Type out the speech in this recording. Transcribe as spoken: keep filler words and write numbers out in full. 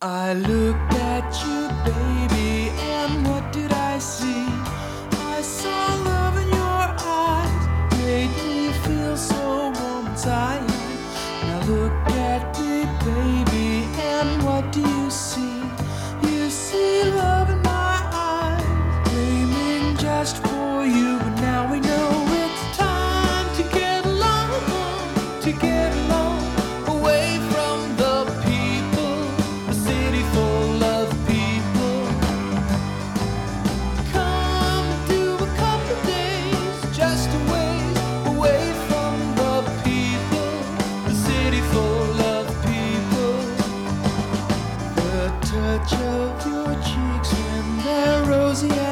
I looked at you, baby, and what did I see? I saw love in your eyes, made me feel so warm inside. Now look at me, baby, and what do you see? You see love in my eyes, dreaming just for you. But now we know it's time to get along, to get along, away from the people, a city full of people. Come and do a couple days just away, away from the people, the city full of people. The touch of your cheeks when they're rosy